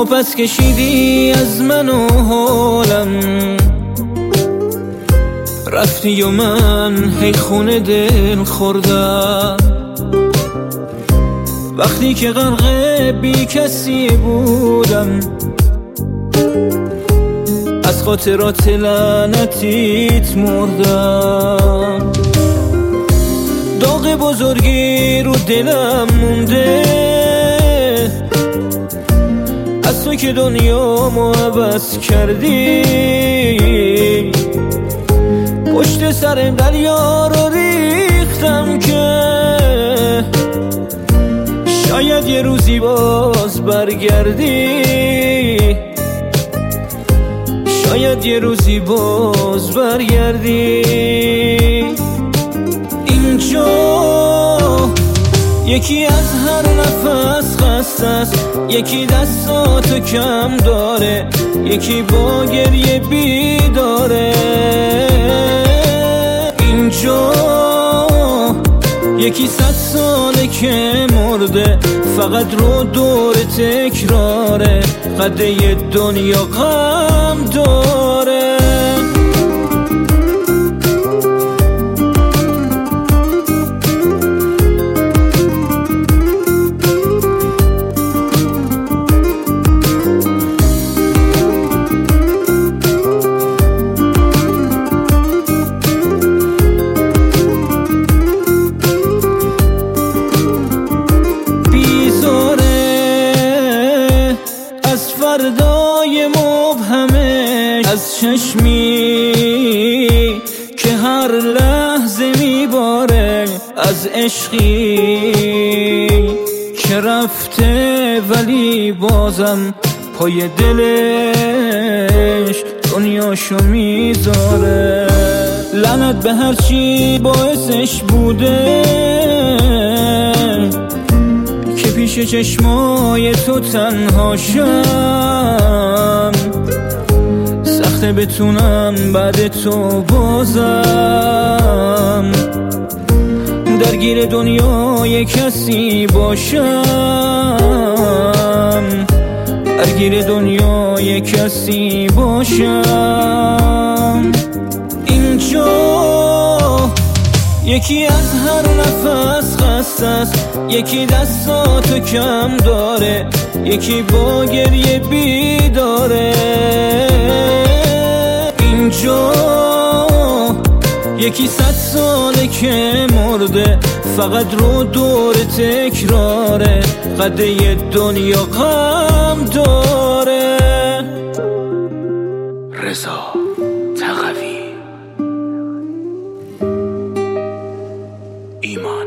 پس کشیدی از من و حالم، رفتی و من هی خونه دل خوردم. وقتی که غرق بی کسی بودم، از خاطرات لعنتیت مردم. داغ بزرگی رو دلم مونده، از تو که دنیامو عوض کردی. پشت سر دریا رو ریختم که شاید یه روزی باز برگردی، شاید یه روزی باز برگردی. اینجا یکی از هر نفس خسته است، یکی دستاتو کم داره، یکی با گریه بیداره. اینجا یکی 100 ساله که مرده، فقط رو دور تکراره، قده دنیا غم داره. فردای مبهمش از چشمی که هر لحظه میباره، از عشقی که رفته ولی بازم پای دلش دنیاشو میذاره. لعنت به هرچی باعثش بوده که پیش چشمای تو تنها شم. سخته بتونم بعد تو بازم درگیر دنیای کسی باشم، درگیر دنیای کسی باشم. اینجا یکی از هر نفس خسته است، یکی دستاتو کم داره، یکی با گریه بیداره. اینجا یکی 100 ساله که مرده، فقط رو دور تکراره، قده دنیا غم داره. رضا تقوی ایمان.